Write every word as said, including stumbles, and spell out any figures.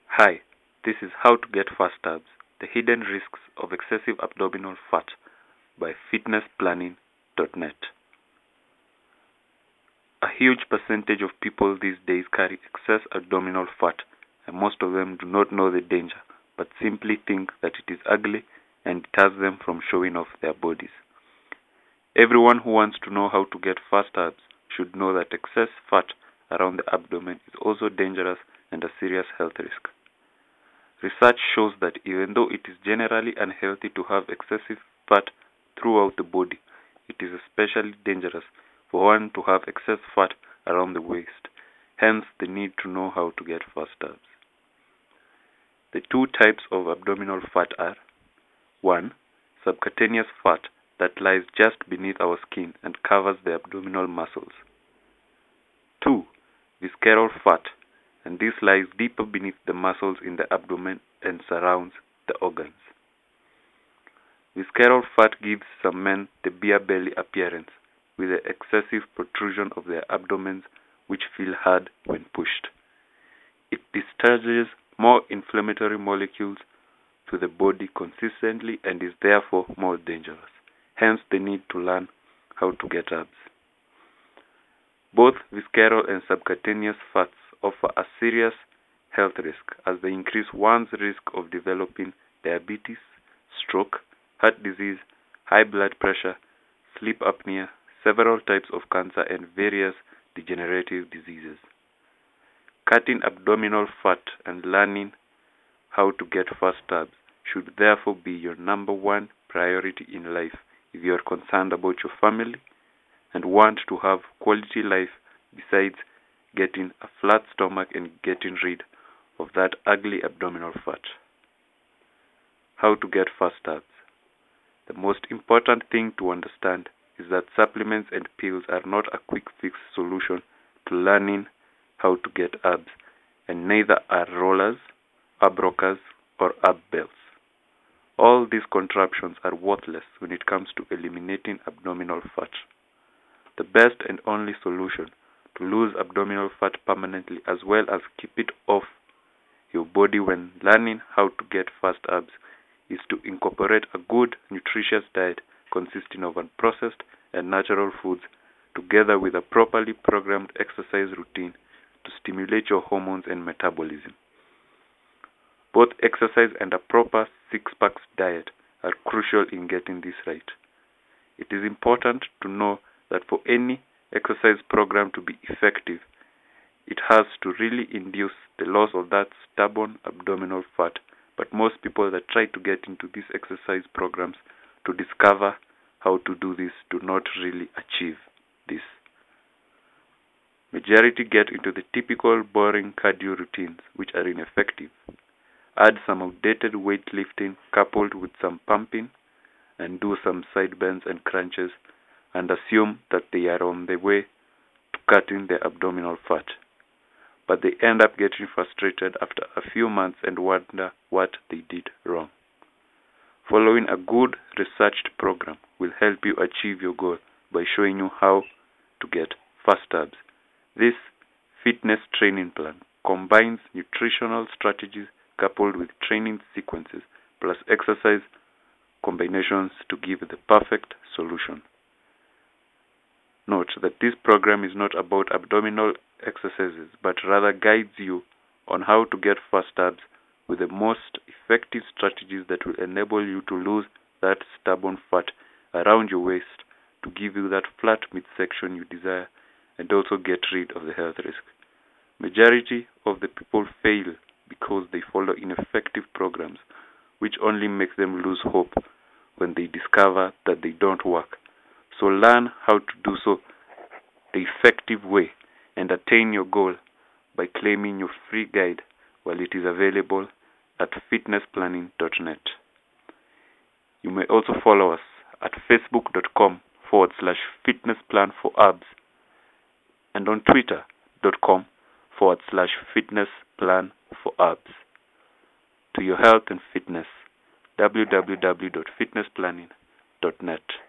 Hi, this is How to Get Fast Abs, the Hidden Risks of Excessive Abdominal Fat by fitness planning dot net. A huge percentage of people these days carry excess abdominal fat, and most of them do not know the danger, but simply think that it is ugly and deters them from showing off their bodies. Everyone who wants to know how to get fast abs should know that excess fat around the abdomen is also dangerous and a serious health risk. Research shows that even though it is generally unhealthy to have excessive fat throughout the body, it is especially dangerous for one to have excess fat around the waist. Hence, the need to know how to get fast abs. The two types of abdominal fat are: one. Subcutaneous fat that lies just beneath our skin and covers the abdominal muscles. two. Visceral fat, and this lies deeper beneath the muscles in the abdomen and surrounds the organs. Visceral fat gives some men the beer belly appearance, with the excessive protrusion of their abdomens which feel hard when pushed. It discharges more inflammatory molecules to the body consistently and is therefore more dangerous. Hence the need to learn how to get abs. Both visceral and subcutaneous fats offer a serious health risk as they increase one's risk of developing diabetes, stroke, heart disease, high blood pressure, sleep apnea, several types of cancer, and various degenerative diseases. Cutting abdominal fat and learning how to get fast abs should therefore be your number one priority in life if you are concerned about your family and want to have quality life besides getting a flat stomach and getting rid of that ugly abdominal fat. How to get fast abs. The most important thing to understand is that supplements and pills are not a quick fix solution to learning how to get abs, and neither are rollers, ab rockers, or ab belts. All these contraptions are worthless when it comes to eliminating abdominal fat. The best and only solution to lose abdominal fat permanently as well as keep it off your body when learning how to get fast abs is to incorporate a good, nutritious diet consisting of unprocessed and natural foods together with a properly programmed exercise routine to stimulate your hormones and metabolism. Both exercise and a proper six-pack diet are crucial in getting this right. It is important to know that for any exercise program to be effective, it has to really induce the loss of that stubborn abdominal fat. But most people that try to get into these exercise programs to discover how to do this do not really achieve this. Majority get into the typical boring cardio routines which are ineffective. Add some outdated weightlifting coupled with some pumping and do some side bends and crunches and assume that they are on the way to cutting the abdominal fat. But they end up getting frustrated after a few months and wonder what they did wrong. Following a good researched program will help you achieve your goal by showing you how to get fast abs. This fitness training plan combines nutritional strategies coupled with training sequences plus exercise combinations to give the perfect solution. Note that this program is not about abdominal exercises, but rather guides you on how to get fast abs with the most effective strategies that will enable you to lose that stubborn fat around your waist to give you that flat midsection you desire and also get rid of the health risk. Majority of the people fail because they follow ineffective programs which only make them lose hope when they discover that they don't work. So learn how to do so the effective way and attain your goal by claiming your free guide while it is available at fitness planning dot net. You may also follow us at facebook.com forward slash fitness plan for abs and on twitter.com forward slash fitness plan for abs. To your health and fitness, w w w dot fitness planning dot net.